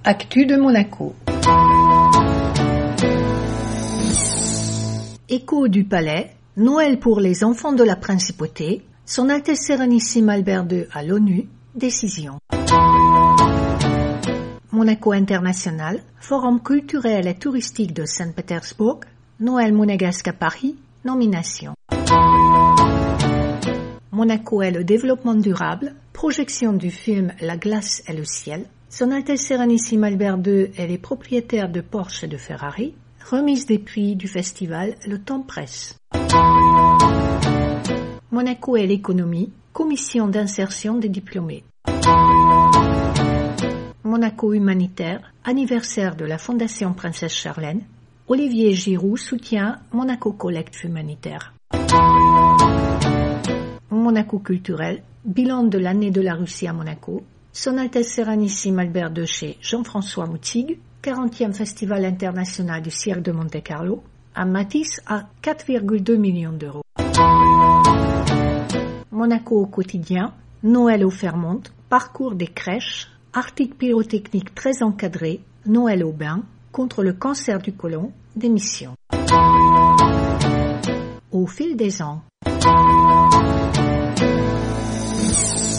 Actu de Monaco. Écho du Palais, Noël pour les enfants de la Principauté, Son Altesse Sérénissime Albert II à l'ONU, décision. Monaco International, Forum culturel et touristique de Saint-Pétersbourg, Noël monégasque à Paris, nomination. Monaco et le développement durable, projection du film La glace et le ciel, Son Altesse Sérénissime Albert II et les propriétaires de Porsche et de Ferrari, remise des prix du festival Le Temps Presse. Monaco et l'économie, commission d'insertion des diplômés. Monaco humanitaire, anniversaire de la Fondation Princesse Charlène, Olivier Giroud soutient Monaco Collecte humanitaire. Monaco culturel, bilan de l'année de la Russie à Monaco, Son Altesse Sérénissime Albert II chez Jean-François Moutig, 40e Festival international du cirque de Monte-Carlo, à Matisse à 4,2 millions d'euros. Monaco au quotidien, Noël au Fairmont, parcours des crèches, articles pyrotechniques très encadrés, Noël au bain, contre le cancer du côlon, démission. Au fil des ans.